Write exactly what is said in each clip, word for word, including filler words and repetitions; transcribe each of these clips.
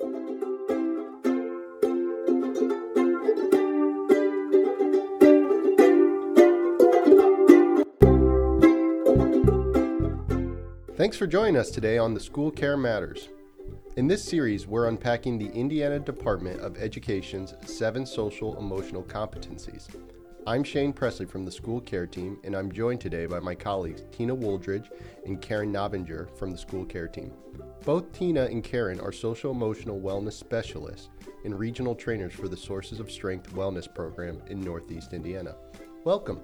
Thanks for joining us today on The School Care Matters. In this series, we're unpacking the Indiana Department of Education's seven social emotional competencies. I'm Shane Presley from the School Care Team, and I'm joined today by my colleagues Tina Wooldridge and Karen Nobinger from the School Care Team. Both Tina and Karen are social emotional wellness specialists and regional trainers for the Sources of Strength Wellness Program in Northeast Indiana. Welcome.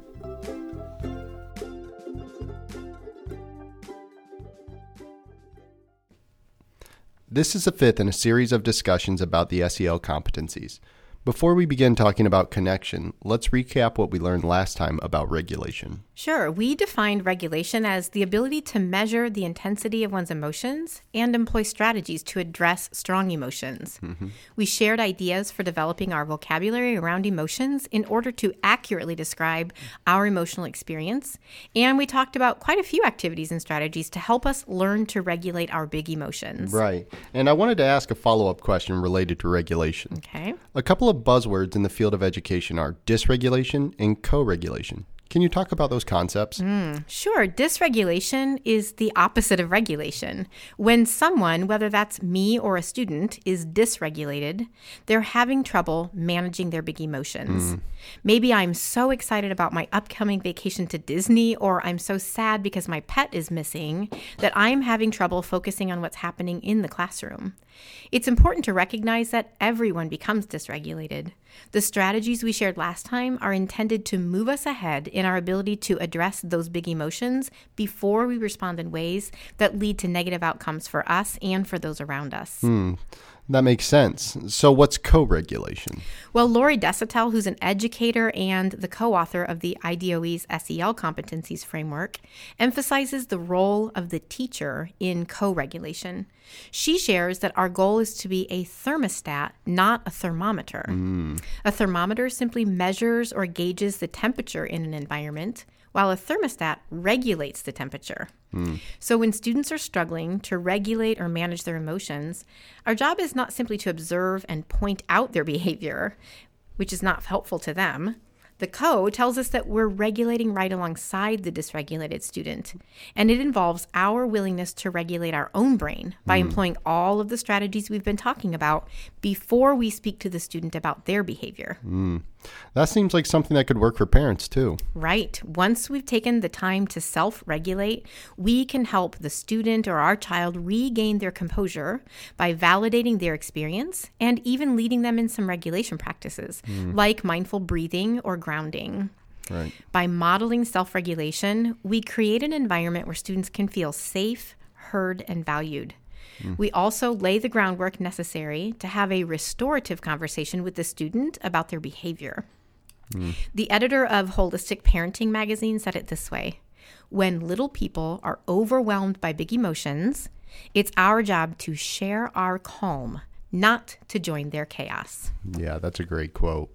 This is the fifth in a series of discussions about the S E L competencies. Before we begin talking about connection, let's recap what we learned last time about regulation. Sure. We defined regulation as the ability to measure the intensity of one's emotions and employ strategies to address strong emotions. Mm-hmm. We shared ideas for developing our vocabulary around emotions in order to accurately describe our emotional experience. And we talked about quite a few activities and strategies to help us learn to regulate our big emotions. Right. And I wanted to ask a follow-up question related to regulation. Okay. A couple of buzzwords in the field of education are dysregulation and co-regulation. Can you talk about those concepts? Mm, sure. Dysregulation is the opposite of regulation. When someone, whether that's me or a student, is dysregulated, they're having trouble managing their big emotions. Mm. Maybe I'm so excited about my upcoming vacation to Disney, or I'm so sad because my pet is missing, that I'm having trouble focusing on what's happening in the classroom. It's important to recognize that everyone becomes dysregulated. The strategies we shared last time are intended to move us ahead in our ability to address those big emotions before we respond in ways that lead to negative outcomes for us and for those around us. Hmm. That makes sense. So what's co-regulation? Well, Lori Desautels, who's an educator and the co-author of the I D O E's S E L competencies framework, emphasizes the role of the teacher in co-regulation. She shares that our goal is to be a thermostat, not a thermometer. Mm. A thermometer simply measures or gauges the temperature in an environment, while a thermostat regulates the temperature. Mm. So when students are struggling to regulate or manage their emotions, our job is not simply to observe and point out their behavior, which is not helpful to them. The co tells us that we're regulating right alongside the dysregulated student, and it involves our willingness to regulate our own brain by mm. employing all of the strategies we've been talking about before we speak to the student about their behavior. Mm. That seems like something that could work for parents too. Right. Once we've taken the time to self-regulate, we can help the student or our child regain their composure by validating their experience and even leading them in some regulation practices, mm. like mindful breathing or grounding. Right. By modeling self-regulation, we create an environment where students can feel safe, heard, and valued. Mm. We also lay the groundwork necessary to have a restorative conversation with the student about their behavior. Mm. The editor of Holistic Parenting magazine said it this way: when little people are overwhelmed by big emotions, it's our job to share our calm, not to join their chaos. Yeah, that's a great quote.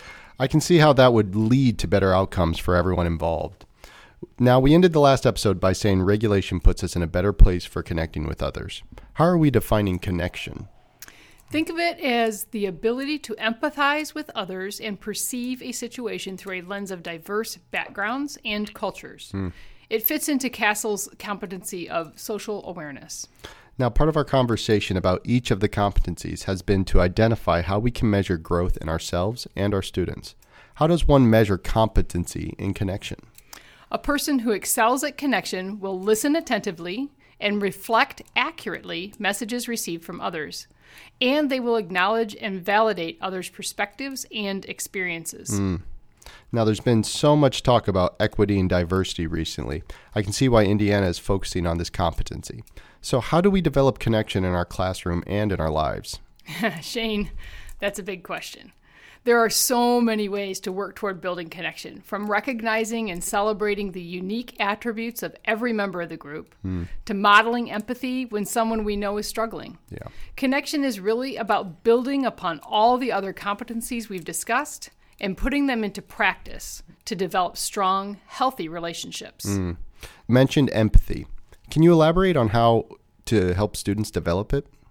I can see how that would lead to better outcomes for everyone involved. Now, we ended the last episode by saying regulation puts us in a better place for connecting with others. How are we defining connection? Think of it as the ability to empathize with others and perceive a situation through a lens of diverse backgrounds and cultures. Hmm. It fits into Castle's competency of social awareness. Now, part of our conversation about each of the competencies has been to identify how we can measure growth in ourselves and our students. How does one measure competency in connection? A person who excels at connection will listen attentively and reflect accurately messages received from others, and they will acknowledge and validate others' perspectives and experiences. Mm. Now, there's been so much talk about equity and diversity recently. I can see why Indiana is focusing on this competency. So how do we develop connection in our classroom and in our lives? Shane, that's a big question. There are so many ways to work toward building connection, from recognizing and celebrating the unique attributes of every member of the group, mm. to modeling empathy when someone we know is struggling. Yeah. Connection is really about building upon all the other competencies we've discussed and putting them into practice to develop strong, healthy relationships. Mm. Mentioned empathy. Can you elaborate on how to help students develop it?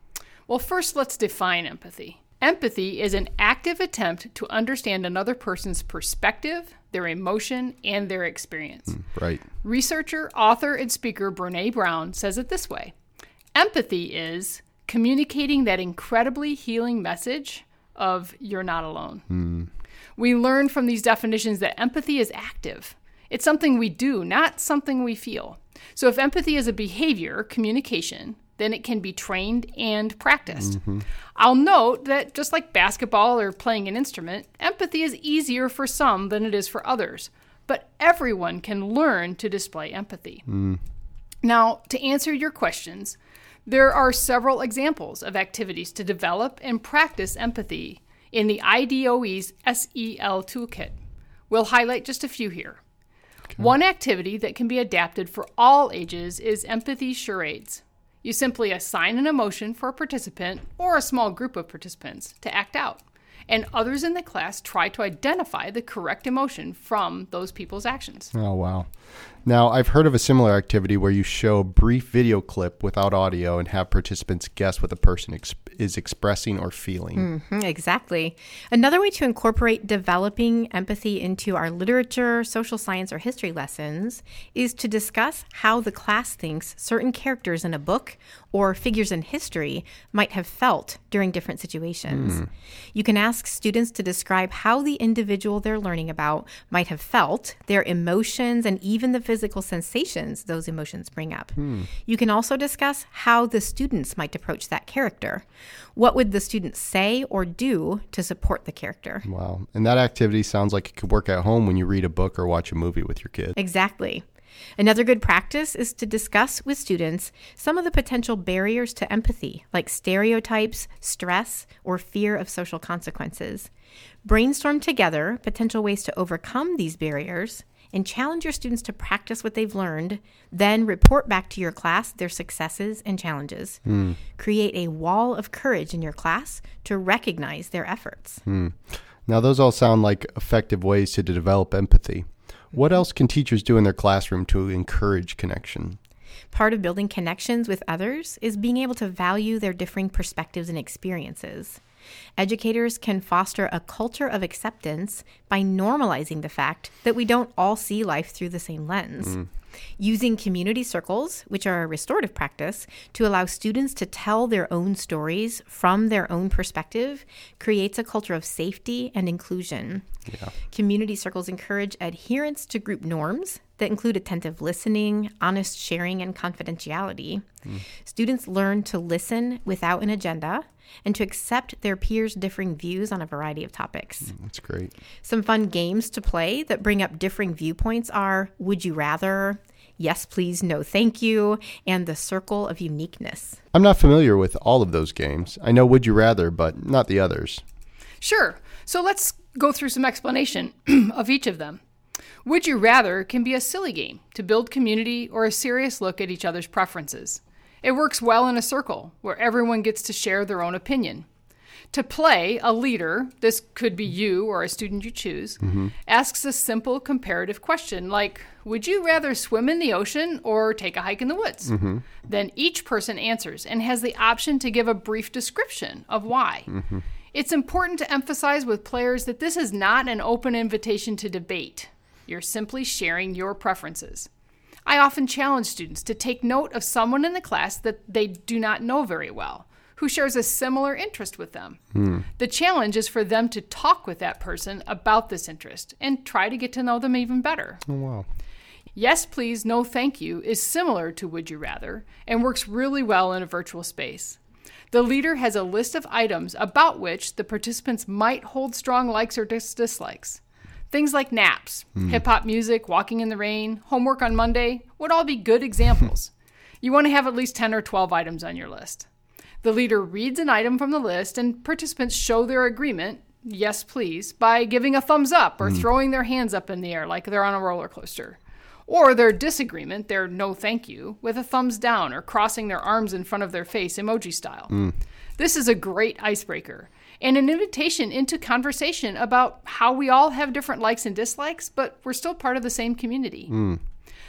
Well, first, let's define empathy. Empathy is an active attempt to understand another person's perspective, their emotion, and their experience. Mm, right. Researcher, author, and speaker Brené Brown says it this way. Empathy is communicating that incredibly healing message of you're not alone. Mm. We learn from these definitions that empathy is active. It's something we do, not something we feel. So if empathy is a behavior, communication, then it can be trained and practiced. Mm-hmm. I'll note that just like basketball or playing an instrument, empathy is easier for some than it is for others. But everyone can learn to display empathy. Mm. Now, to answer your questions, there are several examples of activities to develop and practice empathy in the I D O E's S E L Toolkit. We'll highlight just a few here. Okay. One activity that can be adapted for all ages is empathy charades. You simply assign an emotion for a participant or a small group of participants to act out, and others in the class try to identify the correct emotion from those people's actions. Oh, wow. Now, I've heard of a similar activity where you show a brief video clip without audio and have participants guess what the person ex- is expressing or feeling. Mm-hmm, exactly. Another way to incorporate developing empathy into our literature, social science, or history lessons is to discuss how the class thinks certain characters in a book or figures in history might have felt during different situations. Mm. You can ask students to describe how the individual they're learning about might have felt, their emotions, and even the physical sensations those emotions bring up. Mm. You can also discuss how the students might approach that character. What would the students say or do to support the character? Wow. And that activity sounds like it could work at home when you read a book or watch a movie with your kid. Exactly. Another good practice is to discuss with students some of the potential barriers to empathy, like stereotypes, stress, or fear of social consequences. Brainstorm together potential ways to overcome these barriers and challenge your students to practice what they've learned, then report back to your class their successes and challenges. Mm. Create a wall of courage in your class to recognize their efforts. Mm. Now, those all sound like effective ways to develop empathy. What else can teachers do in their classroom to encourage connection? Part of building connections with others is being able to value their differing perspectives and experiences. Educators can foster a culture of acceptance by normalizing the fact that we don't all see life through the same lens. Mm. Using community circles, which are a restorative practice, to allow students to tell their own stories from their own perspective creates a culture of safety and inclusion. Yeah. Community circles encourage adherence to group norms that include attentive listening, honest sharing, and confidentiality. Mm. Students learn to listen without an agenda and to accept their peers' differing views on a variety of topics. Mm, that's great. Some fun games to play that bring up differing viewpoints are Would You Rather, Yes Please, No Thank You, and the Circle of Uniqueness. I'm not familiar with all of those games. I know Would You Rather, but not the others. Sure. So let's go through some explanation of each of them. Would You Rather can be a silly game to build community or a serious look at each other's preferences. It works well in a circle where everyone gets to share their own opinion. To play, a leader, this could be you or a student you choose, mm-hmm. asks a simple comparative question like, would you rather swim in the ocean or take a hike in the woods? Mm-hmm. Then each person answers and has the option to give a brief description of why. Mm-hmm. It's important to emphasize with players that this is not an open invitation to debate. You're simply sharing your preferences. I often challenge students to take note of someone in the class that they do not know very well, who shares a similar interest with them. Hmm. The challenge is for them to talk with that person about this interest and try to get to know them even better. Oh, wow. Yes, please, no, thank you is similar to Would You Rather and works really well in a virtual space. The leader has a list of items about which the participants might hold strong likes or dis- dislikes. Things like naps, mm. hip-hop music, walking in the rain, homework on Monday would all be good examples. You want to have at least ten or twelve items on your list. The leader reads an item from the list and participants show their agreement, yes please, by giving a thumbs up or mm. throwing their hands up in the air like they're on a roller coaster. Or their disagreement, their no thank you, with a thumbs down or crossing their arms in front of their face emoji style. Mm. This is a great icebreaker and an invitation into conversation about how we all have different likes and dislikes, but we're still part of the same community. Mm.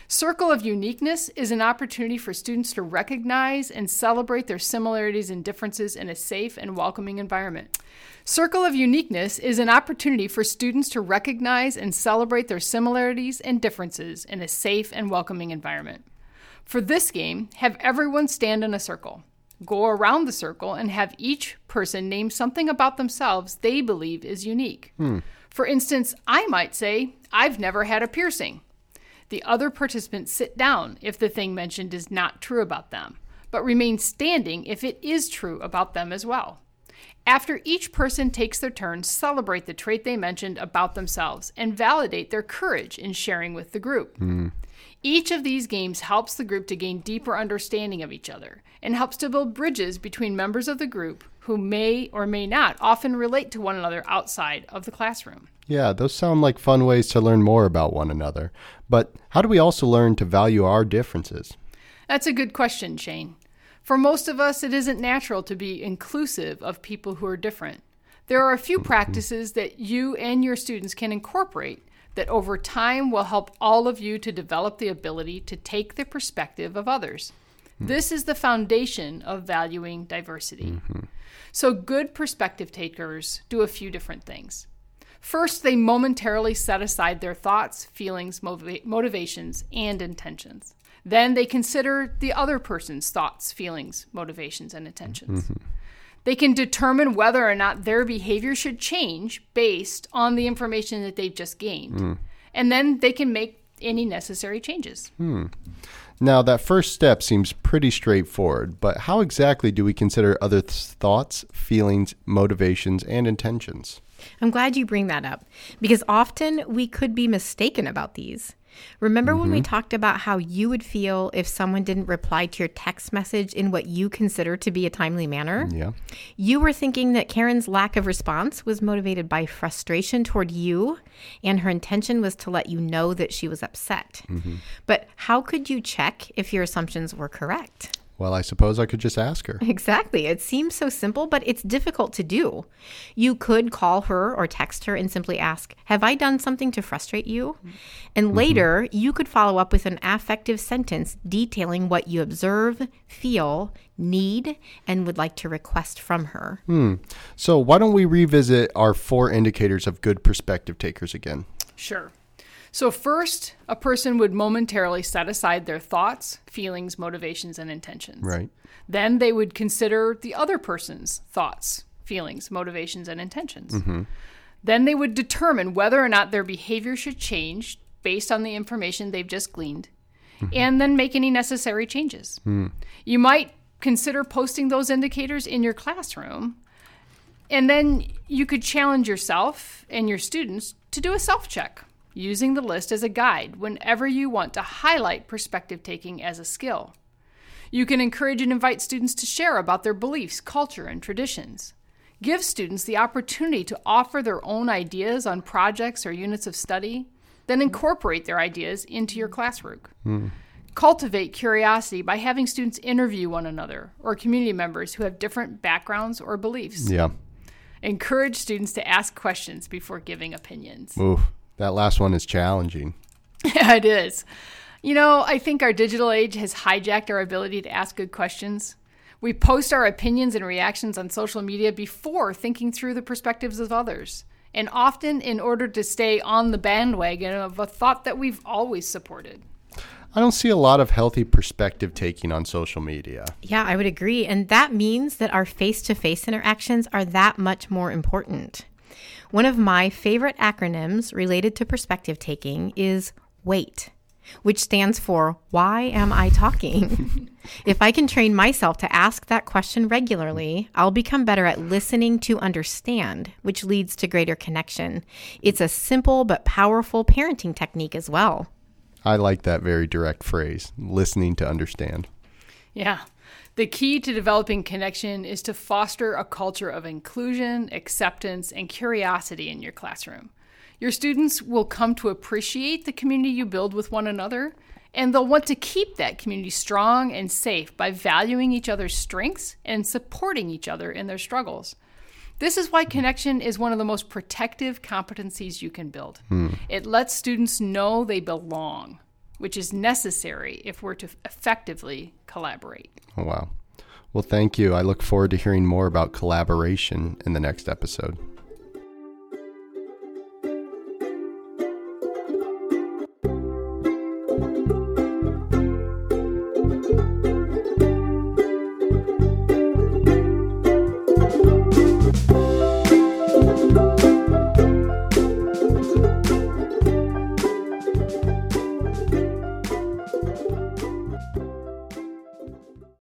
Circle of Uniqueness is an opportunity for students to recognize and celebrate their similarities and differences in a safe and welcoming environment. Circle of Uniqueness is an opportunity for students to recognize and celebrate their similarities and differences in a safe and welcoming environment. For this game, have everyone stand in a circle. Go around the circle and have each person name something about themselves they believe is unique. Hmm. For instance, I might say, I've never had a piercing. The other participants sit down if the thing mentioned is not true about them, but remain standing if it is true about them as well. After each person takes their turn, celebrate the trait they mentioned about themselves and validate their courage in sharing with the group. Mm. Each of these games helps the group to gain deeper understanding of each other and helps to build bridges between members of the group who may or may not often relate to one another outside of the classroom. Yeah, those sound like fun ways to learn more about one another. But how do we also learn to value our differences? That's a good question, Shane. For most of us, it isn't natural to be inclusive of people who are different. There are a few practices that you and your students can incorporate that over time will help all of you to develop the ability to take the perspective of others. Mm-hmm. This is the foundation of valuing diversity. Mm-hmm. So good perspective takers do a few different things. First, they momentarily set aside their thoughts, feelings, motiva- motivations, and intentions. Then they consider the other person's thoughts, feelings, motivations, and intentions. Mm-hmm. They can determine whether or not their behavior should change based on the information that they've just gained. Mm. And then they can make any necessary changes. Hmm. Now, that first step seems pretty straightforward, but how exactly do we consider other th- thoughts, feelings, motivations, and intentions? I'm glad you bring that up, because often we could be mistaken about these. Remember mm-hmm. when we talked about how you would feel if someone didn't reply to your text message in what you consider to be a timely manner? Yeah. You were thinking that Karen's lack of response was motivated by frustration toward you, and her intention was to let you know that she was upset. Mm-hmm. But how could you check if your assumptions were correct? Well, I suppose I could just ask her. Exactly. It seems so simple, but it's difficult to do. You could call her or text her and simply ask, have I done something to frustrate you? And mm-hmm. later, you could follow up with an affective sentence detailing what you observe, feel, need, and would like to request from her. Hmm. So why don't we revisit our four indicators of good perspective takers again? Sure. So first, a person would momentarily set aside their thoughts, feelings, motivations, and intentions. Right. Then they would consider the other person's thoughts, feelings, motivations, and intentions. Mm-hmm. Then they would determine whether or not their behavior should change based on the information they've just gleaned, mm-hmm. and then make any necessary changes. Mm. You might consider posting those indicators in your classroom, and then you could challenge yourself and your students to do a self-check, using the list as a guide whenever you want to highlight perspective taking as a skill. You can encourage and invite students to share about their beliefs, culture, and traditions. Give students the opportunity to offer their own ideas on projects or units of study, then incorporate their ideas into your classroom. Mm. Cultivate curiosity by having students interview one another or community members who have different backgrounds or beliefs. Yeah. Encourage students to ask questions before giving opinions. Oof. That last one is challenging. Yeah, it is. You know, I think our digital age has hijacked our ability to ask good questions. We post our opinions and reactions on social media before thinking through the perspectives of others, and often in order to stay on the bandwagon of a thought that we've always supported. I don't see a lot of healthy perspective taking on social media. Yeah, I would agree. And that means that our face-to-face interactions are that much more important. One of my favorite acronyms related to perspective taking is WAIT, which stands for Why Am I Talking? If I can train myself to ask that question regularly, I'll become better at listening to understand, which leads to greater connection. It's a simple but powerful parenting technique as well. I like that very direct phrase, listening to understand. Yeah. The key to developing connection is to foster a culture of inclusion, acceptance, and curiosity in your classroom. Your students will come to appreciate the community you build with one another, and they'll want to keep that community strong and safe by valuing each other's strengths and supporting each other in their struggles. This is why connection is one of the most protective competencies you can build. Hmm. It lets students know they belong. which is necessary if we're to effectively collaborate. Oh, wow. Well, thank you. I look forward to hearing more about collaboration in the next episode.